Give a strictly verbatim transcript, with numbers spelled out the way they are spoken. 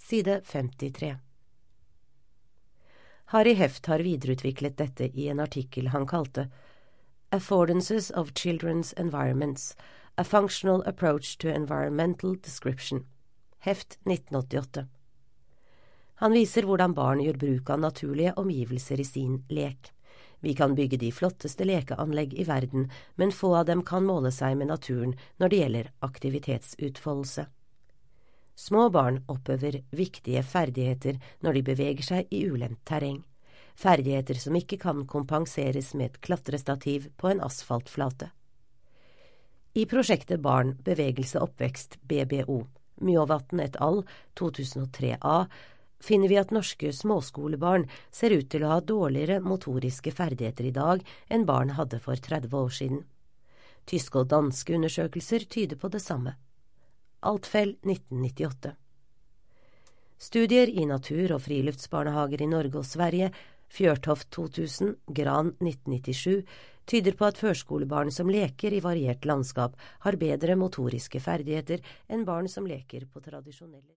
side femtitre. Harry Heft har videreutviklet dette i en artikkel han kalte Affordances of Children's Environments, A Functional Approach to Environmental Description. Heft nitten åttiåtte. Han viser hvordan barn gjør bruk av naturlige omgivelser i sin lek. Vi kan bygge de flotteste lekeanlegg i verden, men få av dem kan måle seg med naturen når det gjelder aktivitetsutfoldelse. Små barn oppøver viktige ferdigheter når de beveger seg i ulendt terreng. Ferdigheter som ikke kan kompenseres med et klatrestativ på en asfaltflate. I prosjektet Barn, bevegelse, oppvekst, B B O, Mjåvatn et al. to tusen og tre A, finner vi at norske småskolebarn ser ut til å ha dårligere motoriske ferdigheter i dag enn barn hadde for tretti år siden. Tyske og danske undersøkelser tyder på det samme. Altfell nitten nittiåtte. Studier i natur- og friluftsbarnehager i Norge og Sverige, Fjørtoft to tusen, Gran nitten nittisju, tyder på at førskolebarn som leker i variert landskap har bedre motoriske ferdigheter enn barn som leker på tradisjonelle